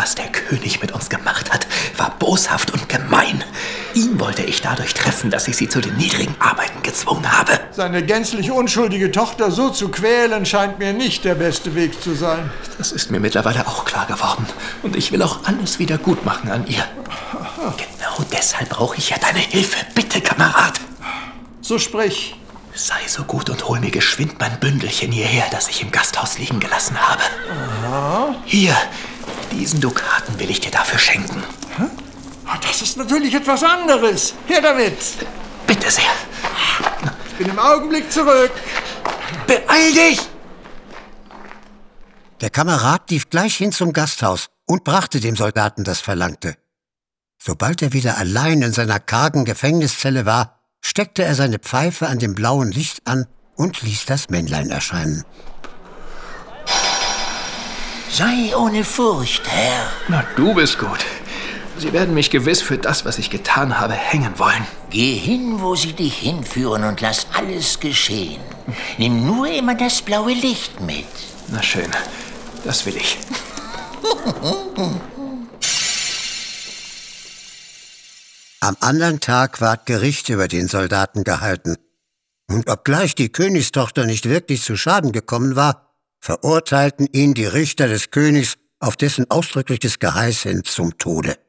Was der König mit uns gemacht hat, war boshaft und gemein. Ihn wollte ich dadurch treffen, dass ich sie zu den niedrigen Arbeiten gezwungen habe. Seine gänzlich unschuldige Tochter so zu quälen, scheint mir nicht der beste Weg zu sein. Das ist mir mittlerweile auch klar geworden. Und ich will auch alles wieder gut machen an ihr. Genau deshalb brauche ich ja deine Hilfe. Bitte, Kamerad. So sprich. Sei so gut und hol mir geschwind mein Bündelchen hierher, das ich im Gasthaus liegen gelassen habe. Aha. Hier, diesen Dukaten will ich dir dafür schenken. Das ist natürlich etwas anderes. Her damit. Bitte sehr. Ich bin im Augenblick zurück. Beeil dich! Der Kamerad lief gleich hin zum Gasthaus und brachte dem Soldaten das Verlangte. Sobald er wieder allein in seiner kargen Gefängniszelle war, steckte er seine Pfeife an dem blauen Licht an und ließ das Männlein erscheinen. Sei ohne Furcht, Herr. Na, du bist gut. Sie werden mich gewiss für das, was ich getan habe, hängen wollen. Geh hin, wo sie dich hinführen und lass alles geschehen. Nimm nur immer das blaue Licht mit. Na schön, das will ich. Am anderen Tag ward Gericht über den Soldaten gehalten. Und obgleich die Königstochter nicht wirklich zu Schaden gekommen war, verurteilten ihn die Richter des Königs auf dessen ausdrückliches Geheiß hin zum Tode.